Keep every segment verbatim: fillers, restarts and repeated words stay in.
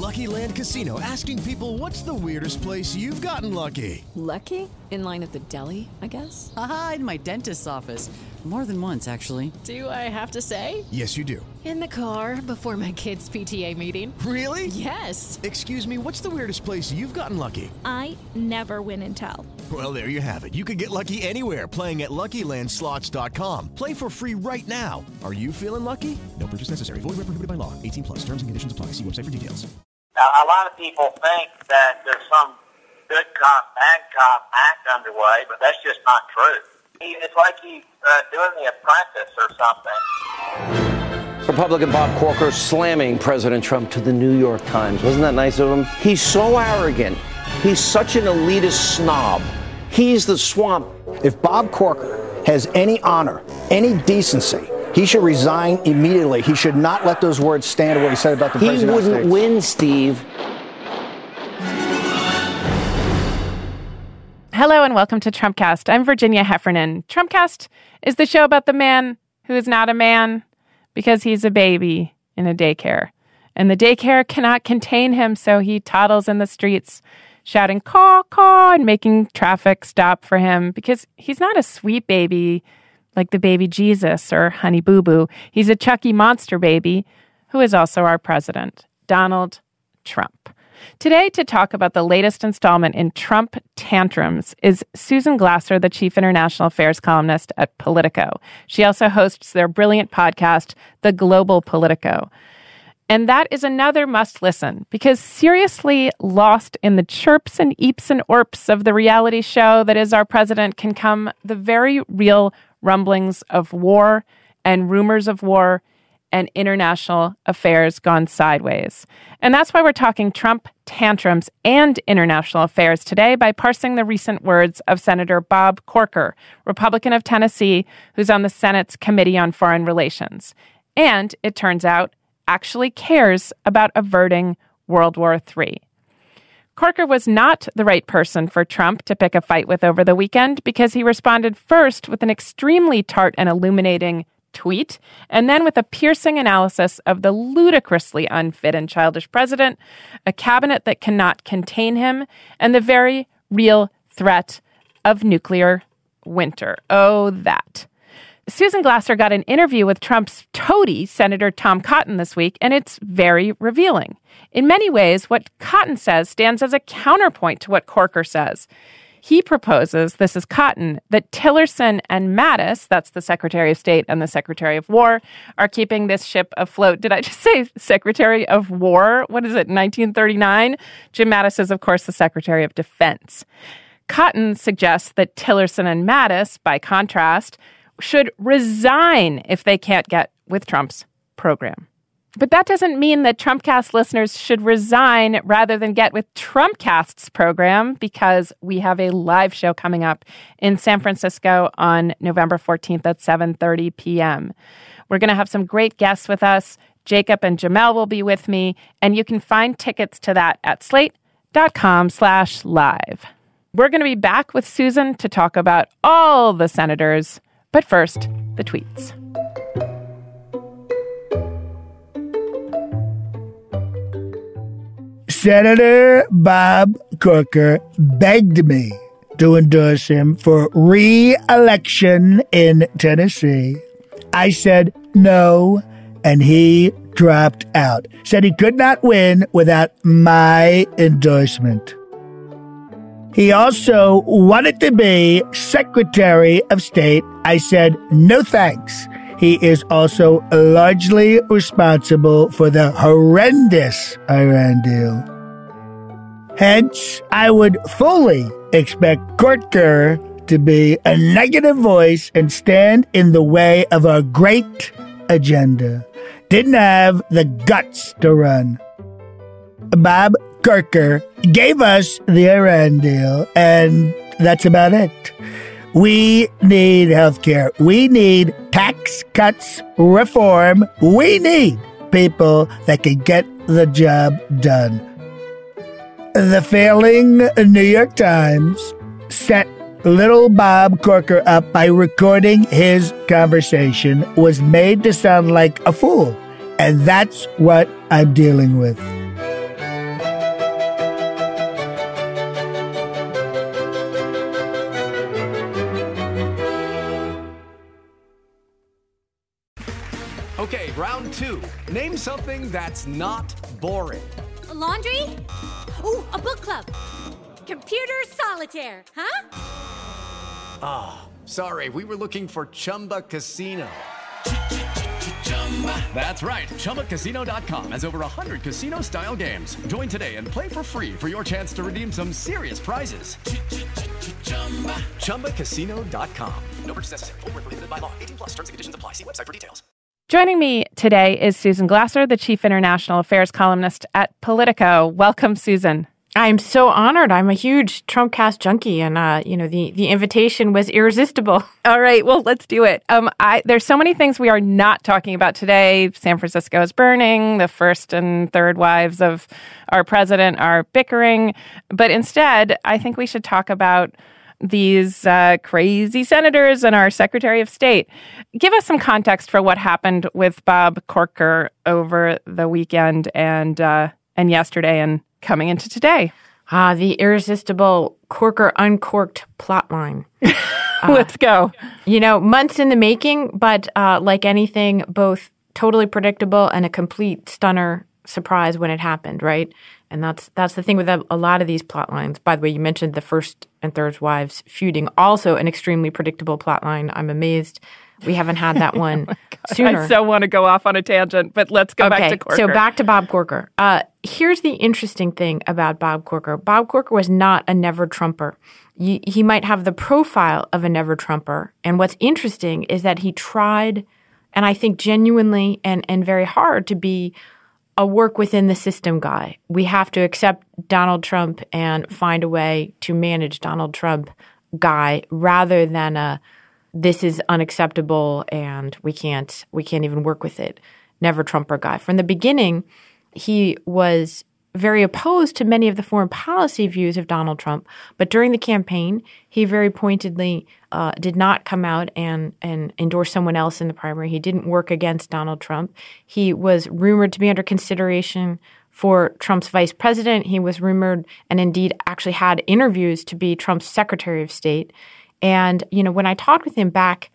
Lucky Land Casino, asking people, what's the weirdest place you've gotten lucky? Lucky? In line at the deli, I guess? Aha, in my dentist's office. More than once, actually. Do I have to say? Yes, you do. In the car before my kids' P T A meeting. Really? Yes. Excuse me, what's the weirdest place you've gotten lucky? I never win and tell. Well, there you have it. You can get lucky anywhere, playing at Lucky Land Slots dot com. Play for free right now. Are you feeling lucky? No purchase necessary. Void where prohibited by law. eighteen plus. Terms and conditions apply. See website for details. Now, a lot of people think that there's some good cop, bad cop act underway, but that's just not true. It's like he's uh, doing The Apprentice or something. Republican Bob Corker slamming President Trump to the New York Times. Wasn't that nice of him? He's so arrogant. He's such an elitist snob. He's the swamp. If Bob Corker has any honor, any decency, he should resign immediately. He should not let those words stand what he said about the he president. He wouldn't win, Steve. Hello and welcome to Trumpcast. I'm Virginia Heffernan. Trumpcast is the show about the man who is not a man because he's a baby in a daycare. And the daycare cannot contain him, so he toddles in the streets shouting caw, caw, and making traffic stop for him because he's not a sweet baby like the baby Jesus or Honey Boo Boo. He's a Chucky monster baby who is also our president, Donald Trump. Today, to talk about the latest installment in Trump Tantrums is Susan Glasser, the chief international affairs columnist at Politico. She also hosts their brilliant podcast, The Global Politico. And that is another must listen, because seriously lost in the chirps and eeps and orps of the reality show that is our president can come the very real rumblings of war and rumors of war and international affairs gone sideways. And that's why we're talking Trump tantrums and international affairs today by parsing the recent words of Senator Bob Corker, Republican of Tennessee, who's on the Senate's Committee on Foreign Relations. And, it turns out, actually cares about averting World War Three. Corker was not the right person for Trump to pick a fight with over the weekend because he responded first with an extremely tart and illuminating tweet, and then with a piercing analysis of the ludicrously unfit and childish president, a cabinet that cannot contain him, and the very real threat of nuclear winter. Oh, that. Susan Glasser got an interview with Trump's toady, Senator Tom Cotton, this week, and it's very revealing. In many ways, what Cotton says stands as a counterpoint to what Corker says. He proposes, this is Cotton, that Tillerson and Mattis, that's the Secretary of State and the Secretary of War, are keeping this ship afloat. Did I just say Secretary of War? What is it, nineteen thirty-nine? Jim Mattis is, of course, the Secretary of Defense. Cotton suggests that Tillerson and Mattis, by contrast, should resign if they can't get with Trump's program. But that doesn't mean that Trumpcast listeners should resign rather than get with Trumpcast's program, because we have a live show coming up in San Francisco on November fourteenth at seven thirty p.m. We're going to have some great guests with us. Jacob and Jamel will be with me, and you can find tickets to that at slate.com slash live. We're going to be back with Susan to talk about all the senators. But first, the tweets. Senator Bob Corker begged me to endorse him for re-election in Tennessee. I said no, and he dropped out. Said he could not win without my endorsement. He also wanted to be Secretary of State. I said, no thanks. He is also largely responsible for the horrendous Iran deal. Hence, I would fully expect Corker to be a negative voice and stand in the way of our great agenda. Didn't have the guts to run. Bob Corker gave us the Iran deal, and that's about it. We need health care. We need tax cuts reform. We need people that can get the job done. The failing New York Times set little Bob Corker up by recording his conversation, was made to sound like a fool. And that's what I'm dealing with. round two. Name something that's not boring. A laundry? Ooh, a book club. Computer solitaire, huh? Ah, oh, sorry, we were looking for Chumba Casino. That's right. Chumba Casino dot com has over one hundred casino-style games. Join today and play for free for your chance to redeem some serious prizes. Chumba Casino dot com. No purchase necessary. Void where prohibited by law. eighteen plus. Terms and conditions apply. See website for details. Joining me today is Susan Glasser, the Chief International Affairs columnist at Politico. Welcome, Susan. I'm so honored. I'm a huge Trumpcast junkie, and uh, you know the the invitation was irresistible. All right, well, let's do it. Um, I, there's so many things we are not talking about today. San Francisco is burning. The first and third wives of our president are bickering. But instead, I think we should talk about these uh, crazy senators and our Secretary of State. Give us some context for what happened with Bob Corker over the weekend and uh, and yesterday and coming into today. Ah, the irresistible Corker uncorked plotline. uh, Let's go. You know, months in the making, but uh, like anything, both totally predictable and a complete stunner surprise when it happened, right? And that's that's the thing with a, a lot of these plot lines. By the way, you mentioned the first and third wives feuding, also an extremely predictable plot line. I'm amazed we haven't had that one oh sooner. I so want to go off on a tangent, but let's go okay, back to Corker. So back to Bob Corker. Uh, here's the interesting thing about Bob Corker. Bob Corker was not a never-Trumper. He, he might have the profile of a never-Trumper. And what's interesting is that he tried, and I think genuinely and, and very hard, to be a work within the system guy. We have to accept Donald Trump and find a way to manage Donald Trump guy rather than a this is unacceptable and we can't we can't even work with it. Never Trumper guy. From the beginning, he was very opposed to many of the foreign policy views of Donald Trump. But during the campaign, he very pointedly uh, did not come out and, and endorse someone else in the primary. He didn't work against Donald Trump. He was rumored to be under consideration for Trump's vice president. He was rumored and indeed actually had interviews to be Trump's Secretary of State. And, you know, when I talked with him back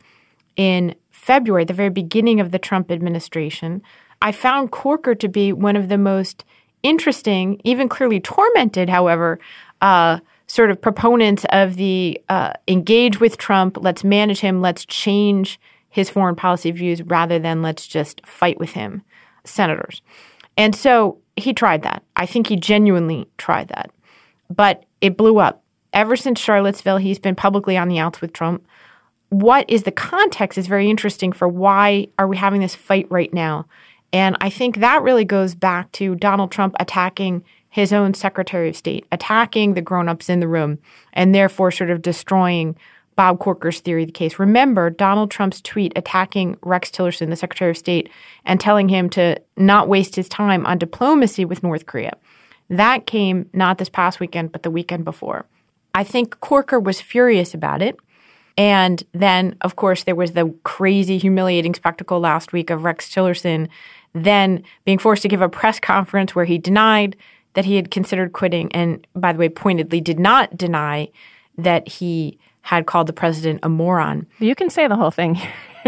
in February, the very beginning of the Trump administration, I found Corker to be one of the most interesting, even clearly tormented, however, uh, sort of proponents of the uh, engage with Trump, let's manage him, let's change his foreign policy views rather than let's just fight with him, senators. And so he tried that. I think he genuinely tried that. But it blew up. Ever since Charlottesville, he's been publicly on the outs with Trump. What is the context is very interesting for why are we having this fight right now? And I think that really goes back to Donald Trump attacking his own Secretary of State, attacking the grown-ups in the room, and therefore sort of destroying Bob Corker's theory of the case. Remember Donald Trump's tweet attacking Rex Tillerson, the Secretary of State, and telling him to not waste his time on diplomacy with North Korea. That came not this past weekend, but the weekend before. I think Corker was furious about it. And then, of course, there was the crazy, humiliating spectacle last week of Rex Tillerson then being forced to give a press conference where he denied that he had considered quitting and, by the way, pointedly did not deny that he had called the president a moron. You can say the whole thing.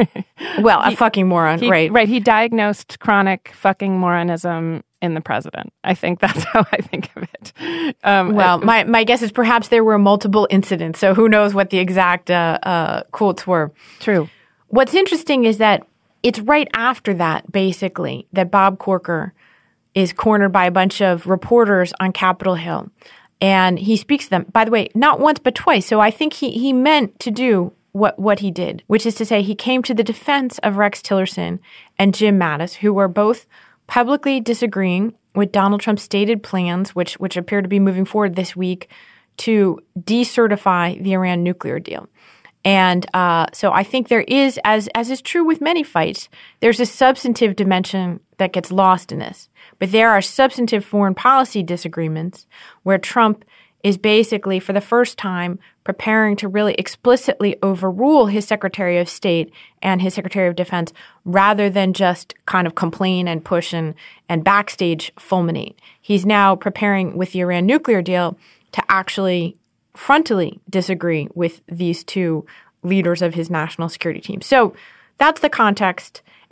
Well, a he, fucking moron, he, right. Right. He diagnosed chronic fucking moronism in the president. I think that's how I think of it. Um, well, it, my, my guess is perhaps there were multiple incidents, so who knows what the exact uh, uh, quotes were. True. What's interesting is that it's right after that, basically, that Bob Corker is cornered by a bunch of reporters on Capitol Hill. And he speaks to them, by the way, not once but twice. So I think he, he meant to do what, what he did, which is to say he came to the defense of Rex Tillerson and Jim Mattis, who were both publicly disagreeing with Donald Trump's stated plans, which which appear to be moving forward this week, to decertify the Iran nuclear deal. And uh, so I think there is, as as is true with many fights, there's a substantive dimension that gets lost in this. But there are substantive foreign policy disagreements where Trump is basically, for the first time, preparing to really explicitly overrule his Secretary of State and his Secretary of Defense rather than just kind of complain and push and, and backstage fulminate. He's now preparing with the Iran nuclear deal to actually frontally disagree with these two leaders of his national security team. So that's the context.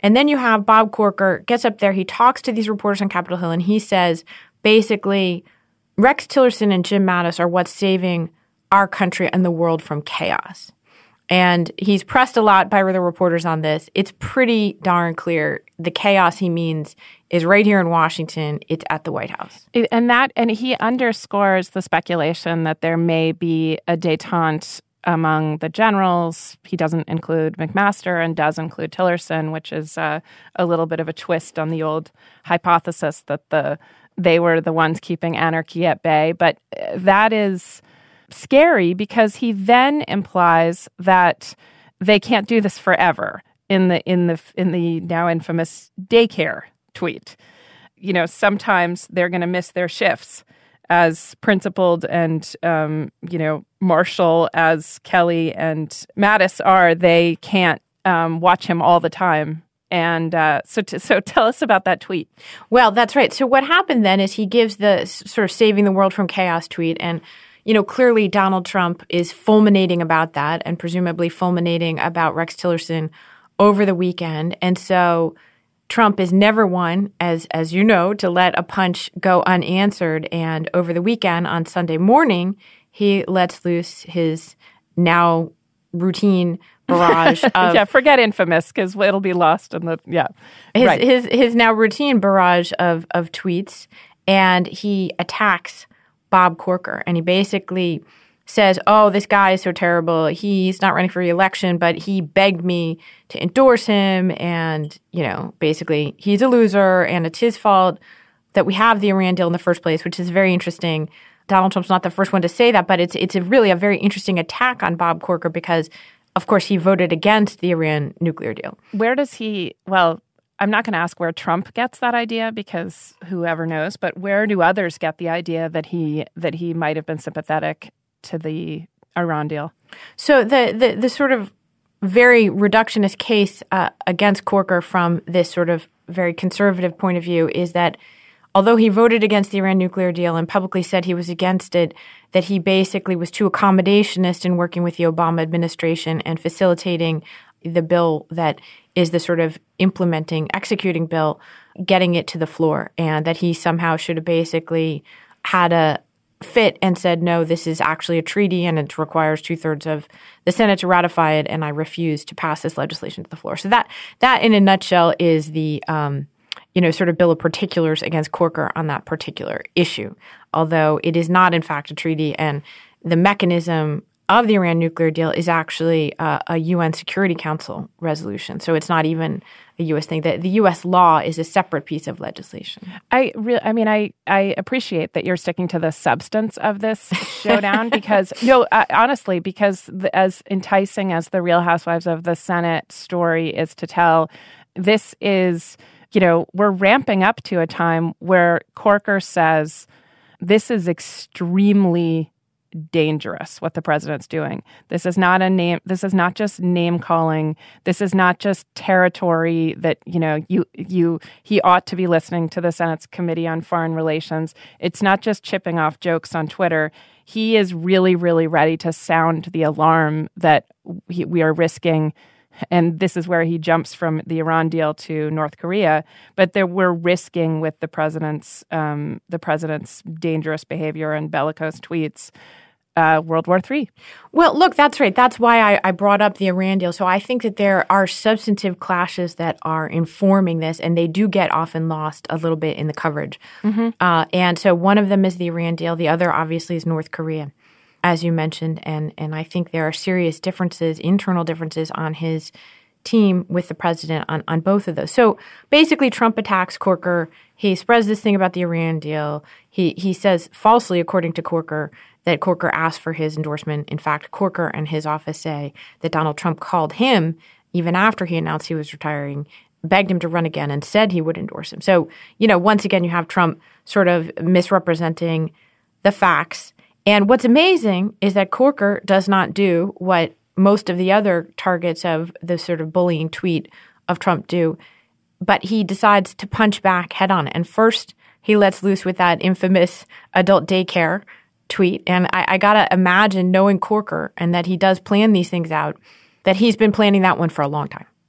And then you have Bob Corker gets up there, he talks to these reporters on Capitol Hill, and he says, basically, Rex Tillerson and Jim Mattis are what's saving our country and the world from chaos. And he's pressed a lot by the reporters on this. It's pretty darn clear. The chaos he means is right here in Washington. It's at the White House. And that, and he underscores the speculation that there may be a détente among the generals. He doesn't include McMaster and does include Tillerson, which is uh, a little bit of a twist on the old hypothesis that the they were the ones keeping anarchy at bay. But that is scary because he then implies that they can't do this forever in the in the in the now infamous daycare tweet. You know, sometimes they're going to miss their shifts. As principled and um, you know, martial as Kelly and Mattis are, they can't um, watch him all the time. And uh, so, t- so tell us about that tweet. Well, that's right. So what happened then is he gives the s- sort of saving the world from chaos tweet, and you know, clearly Donald Trump is fulminating about that, and presumably fulminating about Rex Tillerson over the weekend, and so Trump is never one, as as you know, to let a punch go unanswered. And over the weekend, on Sunday morning, he lets loose his now routine barrage of yeah, forget infamous because it'll be lost in the yeah. His right. his his now routine barrage of of tweets, and he attacks Bob Corker, and he basically says, oh, this guy is so terrible. He's not running for re-election, but he begged me to endorse him. And, you know, basically he's a loser and it's his fault that we have the Iran deal in the first place, which is very interesting. Donald Trump's not the first one to say that, but it's it's a really a very interesting attack on Bob Corker because, of course, he voted against the Iran nuclear deal. Where does he – well, I'm not going to ask where Trump gets that idea because whoever knows, but where do others get the idea that he that he might have been sympathetic to the Iran deal? So the, the, the sort of very reductionist case uh, against Corker from this sort of very conservative point of view is that although he voted against the Iran nuclear deal and publicly said he was against it, that he basically was too accommodationist in working with the Obama administration and facilitating the bill that is the sort of implementing, executing bill, getting it to the floor, and that he somehow should have basically had a fit and said, no, this is actually a treaty and it requires two-thirds of the Senate to ratify it, and I refuse to pass this legislation to the floor. So that, that in a nutshell is the, um, you know, sort of bill of particulars against Corker on that particular issue, although it is not, in fact, a treaty, and the mechanism of the Iran nuclear deal is actually uh, a U N Security Council resolution. So it's not even a U S thing. The, the U S law is a separate piece of legislation. I really, I mean, I, I appreciate that you're sticking to the substance of this showdown because, no, uh, honestly, because the, as enticing as the Real Housewives of the Senate story is to tell, this is, you know, we're ramping up to a time where Corker says this is extremely dangerous what the president's doing. This is not a name. This is not just name calling. This is not just territory that, you know, you, you, he ought to be listening to the Senate's Committee on Foreign Relations. It's not just chipping off jokes on Twitter. He is really, really ready to sound the alarm that he, we are risking. And this is where he jumps from the Iran deal to North Korea. But there, we're risking with the president's um, the president's dangerous behavior and bellicose tweets, uh, World War Three. Well, look, that's right. That's why I, I brought up the Iran deal. So I think that there are substantive clashes that are informing this, and they do get often lost a little bit in the coverage. Mm-hmm. Uh, and so one of them is the Iran deal. The other, obviously, is North Korea, as you mentioned, and and I think there are serious differences, internal differences on his team with the president on, on both of those. So basically, Trump attacks Corker. He spreads this thing about the Iran deal. He he says falsely, according to Corker, that Corker asked for his endorsement. In fact, Corker and his office say that Donald Trump called him, even after he announced he was retiring, begged him to run again and said he would endorse him. So, you know, once again, you have Trump sort of misrepresenting the facts. And what's amazing is that Corker does not do what most of the other targets of the sort of bullying tweet of Trump do, but he decides to punch back head on. And first, he lets loose with that infamous adult daycare tweet. And I, I got to imagine, knowing Corker and that he does plan these things out, that he's been planning that one for a long time.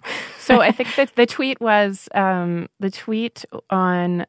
So I think that the tweet was um, the tweet on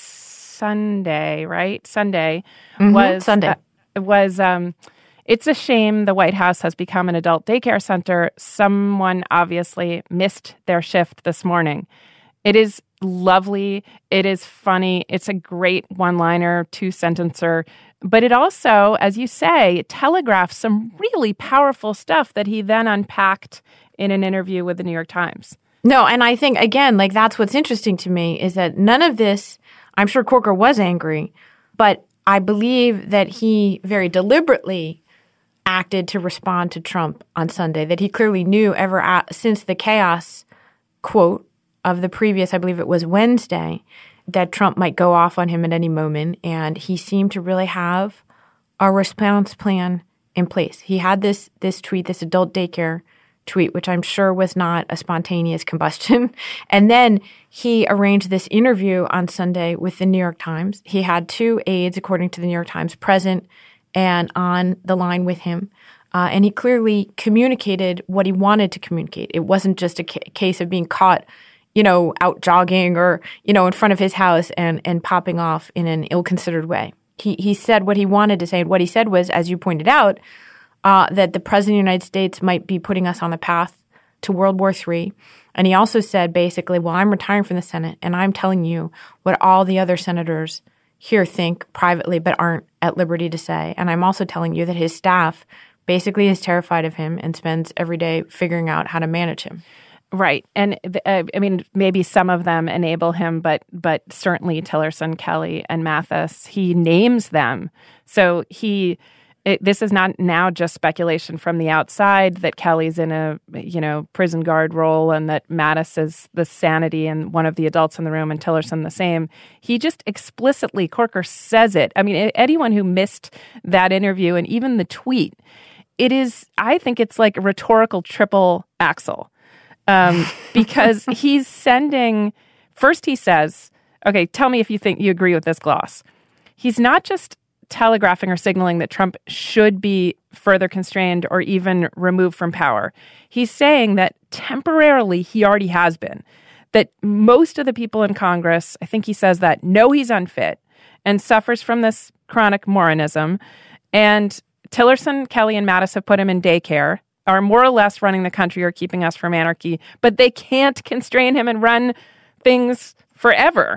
Sunday, right? Sunday mm-hmm. was Sunday uh, was. Um, It's a shame the White House has become an adult daycare center. Someone obviously missed their shift this morning. It is lovely. It is funny. It's a great one-liner, two-sentencer. But it also, as you say, telegraphs some really powerful stuff that he then unpacked in an interview with the New York Times. No, and I think, again, like that's what's interesting to me is that none of this, I'm sure Corker was angry, but I believe that he very deliberately acted to respond to Trump on Sunday, that he clearly knew ever at, since the chaos quote of the previous, I believe it was Wednesday, that Trump might go off on him at any moment. And he seemed to really have a response plan in place. He had this this tweet, this adult daycare tweet, which I'm sure was not a spontaneous combustion. And then he arranged this interview on Sunday with the New York Times. He had two aides, according to the New York Times, present and on the line with him. Uh, and he clearly communicated what he wanted to communicate. It wasn't just a ca- case of being caught, you know, out jogging or, you know, in front of his house and, and popping off in an ill-considered way. He he said what he wanted to say. And what he said was, as you pointed out, uh, that the president of the United States might be putting us on the path to World War Three. And he also said, basically, well, I'm retiring from the Senate, and I'm telling you what all the other senators here think privately but aren't at liberty to say. And I'm also telling you that his staff basically is terrified of him and spends every day figuring out how to manage him. Right. And uh, I mean, maybe some of them enable him, but but certainly Tillerson, Kelly, and Mathis, he names them. So he it, this is not now just speculation from the outside that Kelly's in a, you know, prison guard role and that Mattis is the sanity and one of the adults in the room and Tillerson the same. He just explicitly, Corker says it. I mean, anyone who missed that interview and even the tweet, it is, I think it's like a rhetorical triple axel. Um, because he's sending, first he says, okay, tell me if you think you agree with this gloss. He's not just telegraphing or signaling that Trump should be further constrained or even removed from power. He's saying that temporarily he already has been, that most of the people in Congress, I think he says that, know he's unfit and suffers from this chronic moronism. And Tillerson, Kelly, and Mattis have put him in daycare, are more or less running the country or keeping us from anarchy, but they can't constrain him and run things forever.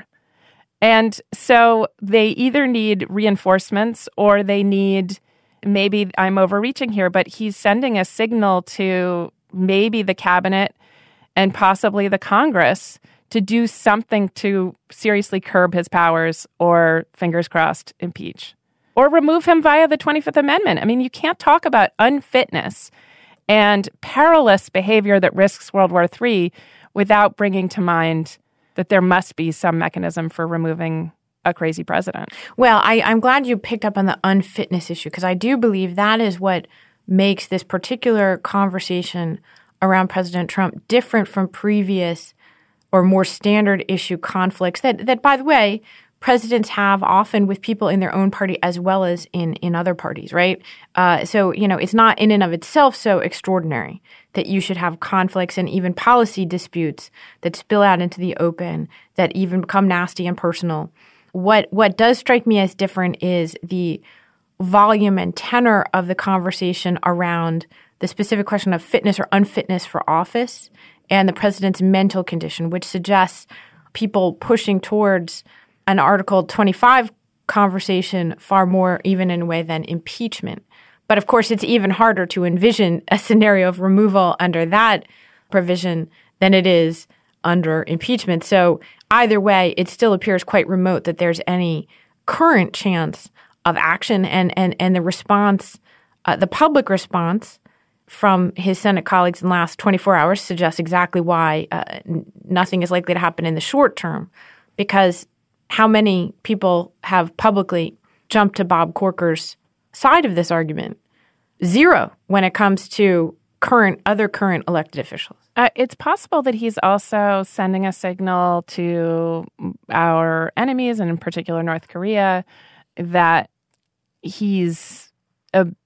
And so they either need reinforcements or they need, maybe I'm overreaching here, but he's sending a signal to maybe the cabinet and possibly the Congress to do something to seriously curb his powers or, fingers crossed, impeach. Or remove him via the twenty-fifth Amendment. I mean, you can't talk about unfitness and perilous behavior that risks World War Three without bringing to mind that there must be some mechanism for removing a crazy president. Well, I, I'm glad you picked up on the unfitness issue because I do believe that is what makes this particular conversation around President Trump different from previous or more standard issue conflicts that, that by the way, presidents have often with people in their own party as well as in, in other parties, right? Uh, so, you know, it's not in and of itself so extraordinary that you should have conflicts and even policy disputes that spill out into the open, that even become nasty and personal. What what does strike me as different is the volume and tenor of the conversation around the specific question of fitness or unfitness for office and the president's mental condition, which suggests people pushing towards an Article twenty-five conversation far more even in a way than impeachment. But of course, it's even harder to envision a scenario of removal under that provision than it is under impeachment. So either way, it still appears quite remote that there's any current chance of action. And, and, and the response, uh, the public response from his Senate colleagues in the last twenty-four hours suggests exactly why uh, n- nothing is likely to happen in the short term. Because how many people have publicly jumped to Bob Corker's side of this argument? Zero when it comes to current other current elected officials. Uh, it's possible that he's also sending a signal to our enemies, and in particular North Korea, that he's a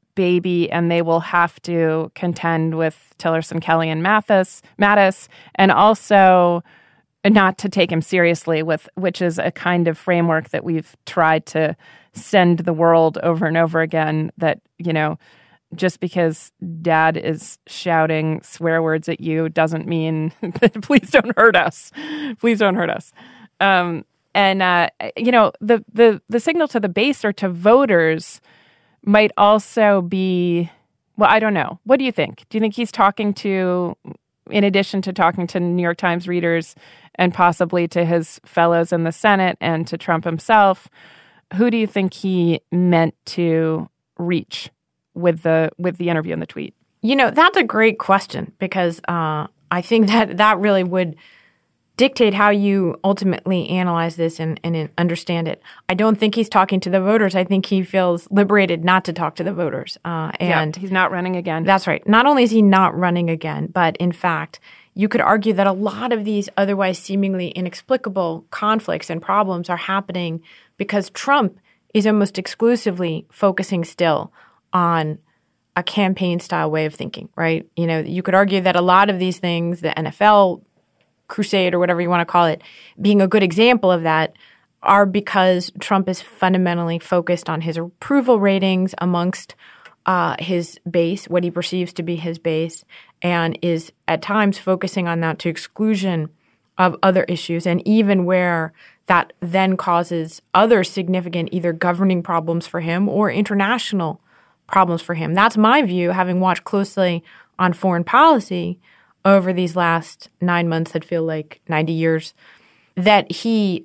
baby, and they will have to contend with Tillerson, Kelly, and Mathis, Mattis, and also not to take him seriously, with which is a kind of framework that we've tried to send the world over and over again, that, you know, just because dad is shouting swear words at you doesn't mean that please don't hurt us. Please don't hurt us. Um, and, uh, you know, the, the, the signal to the base or to voters might also be, well, I don't know. What do you think? Do you think he's talking to, in addition to talking to New York Times readers and possibly to his fellows in the Senate and to Trump himself, who do you think he meant to reach with the with the interview and the tweet? You know, that's a great question, because uh, I think that that really would dictate how you ultimately analyze this and, and understand it. I don't think he's talking to the voters. I think he feels liberated not to talk to the voters. Uh, and yeah, he's not running again. That's right. Not only is he not running again, but in fact, you could argue that a lot of these otherwise seemingly inexplicable conflicts and problems are happening because Trump is almost exclusively focusing still on a campaign-style way of thinking, right? You know, you could argue that a lot of these things, the N F L crusade or whatever you want to call it, being a good example of that, are because Trump is fundamentally focused on his approval ratings amongst uh, his base, what he perceives to be his base, and is at times focusing on that to exclusion of other issues, and even where that then causes other significant either governing problems for him or international problems for him. That's my view, having watched closely on foreign policy over these last nine months that feel like ninety years, that he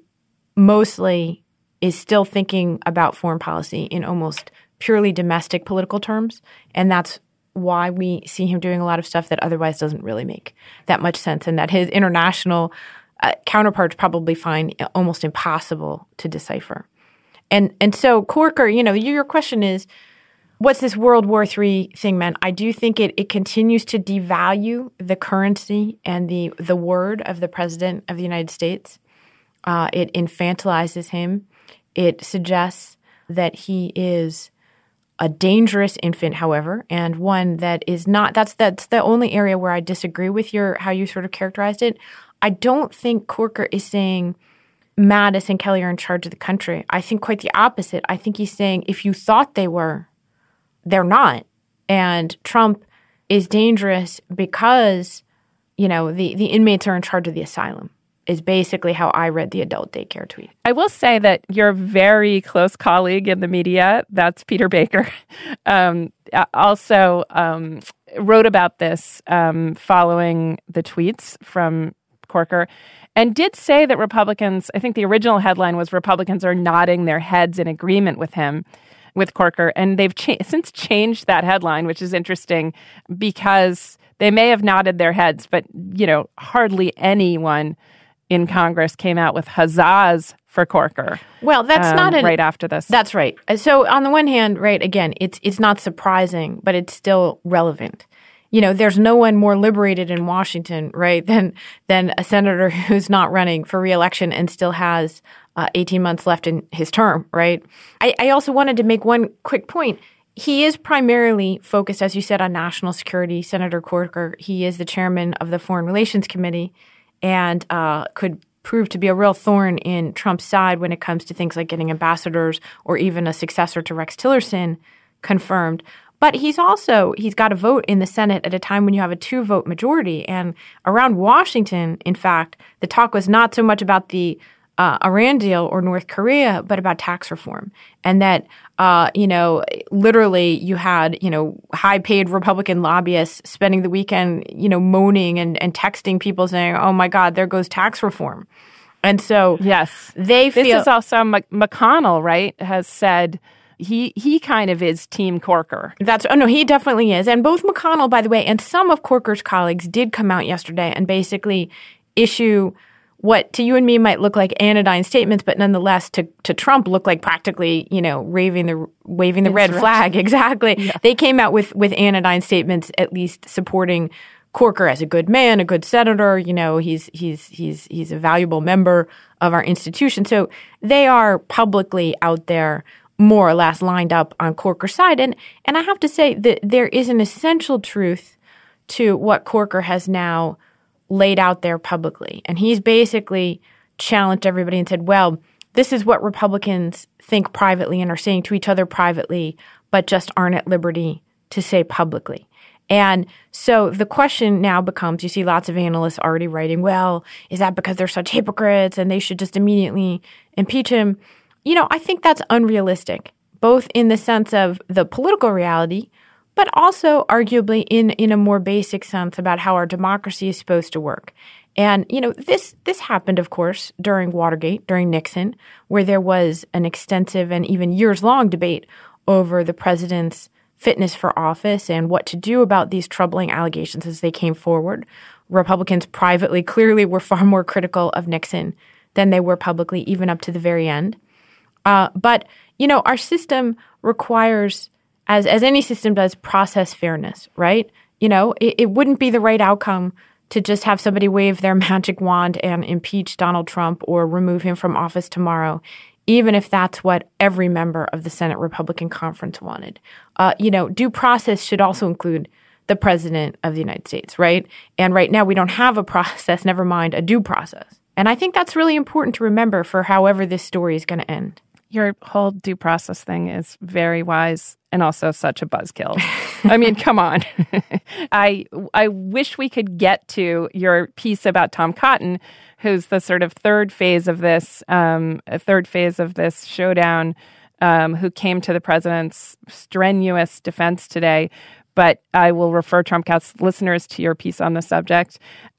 mostly is still thinking about foreign policy in almost purely domestic political terms. And that's why we see him doing a lot of stuff that otherwise doesn't really make that much sense, and that his international uh, counterparts probably find almost impossible to decipher. And and so Corker, you know, your question is, what's this World War Three thing meant? I do think it it continues to devalue the currency and the the word of the President of the United States. Uh, it infantilizes him. It suggests that he is a dangerous infant, however, and one that is not. That's that's the only area where I disagree with your how you sort of characterized it. I don't think Corker is saying Mattis and Kelly are in charge of the country. I think quite the opposite. I think he's saying if you thought they were, they're not. And Trump is dangerous because, you know, the, the inmates are in charge of the asylum, is basically how I read the adult daycare tweet. I will say that your very close colleague in the media, that's Peter Baker, um, also um, wrote about this um, following the tweets from Corker, and did say that Republicans, I think the original headline was Republicans are nodding their heads in agreement with him, with Corker, and they've cha- since changed that headline, which is interesting because they may have nodded their heads, but, you know, hardly anyone in Congress came out with huzzas for Corker. Well, that's um, not an, right after this. That's right. So on the one hand, right, again, it's it's not surprising, but it's still relevant. You know, there's no one more liberated in Washington, right, than than a senator who's not running for re-election and still has uh, eighteen months left in his term, right? I, I also wanted to make one quick point. He is primarily focused, as you said, on national security. Senator Corker, he is the chairman of the Foreign Relations Committee, and uh, could prove to be a real thorn in Trump's side when it comes to things like getting ambassadors or even a successor to Rex Tillerson confirmed. But he's also, he's got a vote in the Senate at a time when you have a two-vote majority. And around Washington, in fact, the talk was not so much about the uh, Iran deal or North Korea, but about tax reform. And that, uh, you know, literally you had, you know, high-paid Republican lobbyists spending the weekend, you know, moaning and, and texting people saying, oh, my God, there goes tax reform. And so yes, they feel— This is also Mc- McConnell, right, has said— He he kind of is Team Corker. That's oh no, he definitely is. And both McConnell, by the way, and some of Corker's colleagues did come out yesterday and basically issue what to you and me might look like anodyne statements, but nonetheless to, to Trump look like practically, you know, waving the waving the red flag. Exactly. Yeah. They came out with with anodyne statements, at least supporting Corker as a good man, a good senator. You know, he's he's he's he's a valuable member of our institution. So they are publicly out there more or less lined up on Corker's side. And and I have to say that there is an essential truth to what Corker has now laid out there publicly. And he's basically challenged everybody and said, well, this is what Republicans think privately and are saying to each other privately, but just aren't at liberty to say publicly. And so the question now becomes, you see lots of analysts already writing, well, is that because they're such hypocrites and they should just immediately impeach him? You know, I think that's unrealistic, both in the sense of the political reality, but also arguably in, in a more basic sense about how our democracy is supposed to work. And, you know, this this happened, of course, during Watergate, during Nixon, where there was an extensive and even years-long debate over the president's fitness for office and what to do about these troubling allegations as they came forward. Republicans privately clearly were far more critical of Nixon than they were publicly, even up to the very end. Uh, but, you know, our system requires, as as any system does, process fairness, right? You know, it, it wouldn't be the right outcome to just have somebody wave their magic wand and impeach Donald Trump or remove him from office tomorrow, even if that's what every member of the Senate Republican Conference wanted. Uh, you know, due process should also include the President of the United States, right? And right now we don't have a process, never mind a due process. And I think that's really important to remember for however this story is going to end. Your whole due process thing is very wise and also such a buzzkill. I mean, come on. I I wish we could get to your piece about Tom Cotton, who's the sort of third phase of this, um, third phase of this showdown, um, who came to the president's strenuous defense today. But I will refer Trumpcast listeners to your piece on the subject.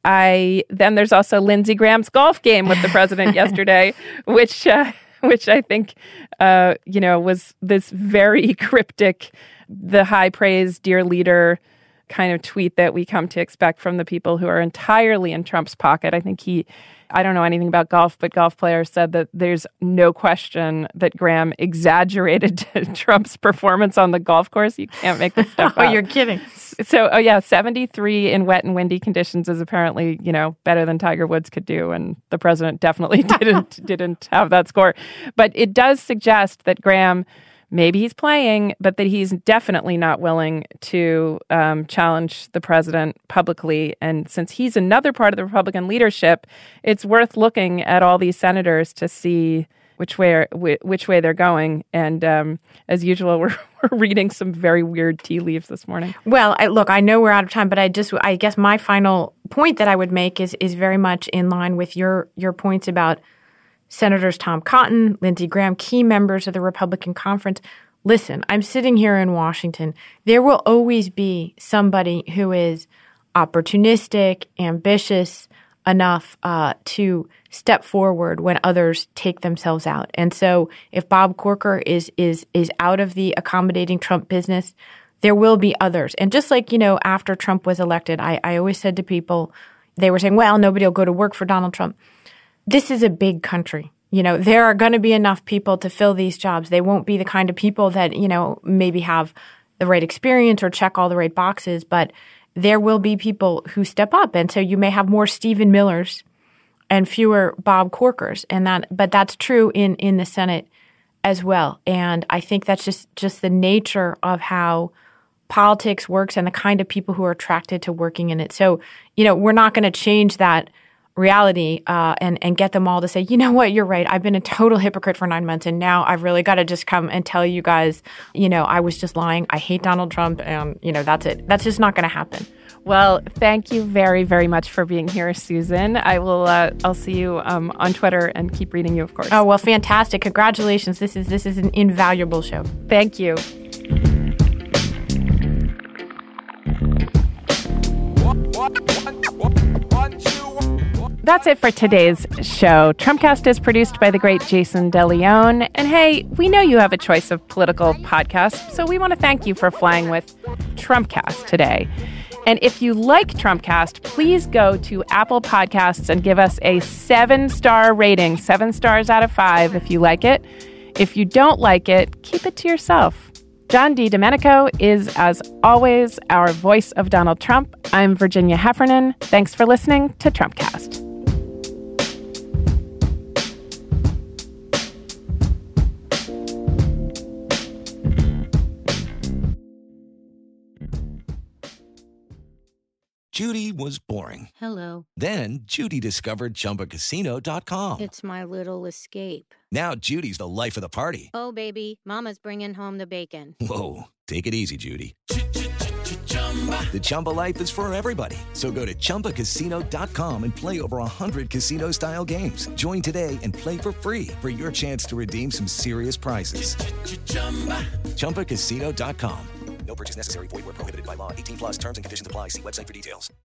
I then there's also Lindsey Graham's golf game with the president yesterday, which uh, which I think uh, you know was this very cryptic, the high praise, dear leader kind of tweet that we come to expect from the people who are entirely in Trump's pocket. I think he, I don't know anything about golf, but golf players said that there's no question that Graham exaggerated Trump's performance on the golf course. You can't make this stuff oh, up. You're kidding. So, oh yeah, seventy-three in wet and windy conditions is apparently, you know, better than Tiger Woods could do. And the president definitely didn't, didn't have that score. But it does suggest that Graham, maybe he's playing, but that he's definitely not willing to um, challenge the president publicly. And since he's another part of the Republican leadership, it's worth looking at all these senators to see which way are, which way they're going. And um, as usual, we're, we're reading some very weird tea leaves this morning. Well, I, look, I know we're out of time, but I just, I guess my final point that I would make is is very much in line with your your points about Senators Tom Cotton, Lindsey Graham, key members of the Republican Conference. Listen, I'm sitting here in Washington. There will always be somebody who is opportunistic, ambitious enough uh, to step forward when others take themselves out. And so if Bob Corker is is is out of the accommodating Trump business, there will be others. And just like, you know, after Trump was elected, I, I always said to people, they were saying, well, nobody will go to work for Donald Trump. This is a big country. You know, there are going to be enough people to fill these jobs. They won't be the kind of people that, you know, maybe have the right experience or check all the right boxes, but there will be people who step up. And so you may have more Stephen Millers and fewer Bob Corkers. And that, but that's true in, in the Senate as well. And I think that's just, just the nature of how politics works and the kind of people who are attracted to working in it. So, you know, we're not going to change that reality uh, and, and get them all to say, you know what, you're right. I've been a total hypocrite for nine months. And now I've really got to just come and tell you guys, you know, I was just lying. I hate Donald Trump. And, you know, that's it. That's just not going to happen. Well, thank you very, very much for being here, Susan. I will, uh, I'll see you um, on Twitter and keep reading you, of course. Oh, well, fantastic. Congratulations. This is, this is an invaluable show. Thank you. That's it for today's show. Trumpcast is produced by the great Jason DeLeon. And hey, we know you have a choice of political podcasts, so we want to thank you for flying with Trumpcast today. And if you like Trumpcast, please go to Apple Podcasts and give us a seven-star rating, seven stars out of five if you like it. If you don't like it, keep it to yourself. John DiDomenico is, as always, our voice of Donald Trump. I'm Virginia Heffernan. Thanks for listening to Trumpcast. Judy was boring. Hello. Then Judy discovered Chumba Casino dot com. It's my little escape. Now Judy's the life of the party. Oh, baby, mama's bringing home the bacon. Whoa, take it easy, Judy. The Chumba life is for everybody. So go to Chumba Casino dot com and play over one hundred casino-style games. Join today and play for free for your chance to redeem some serious prizes. Chumba Casino dot com. No purchase necessary. Void where prohibited by law. eighteen plus terms and conditions apply. See website for details.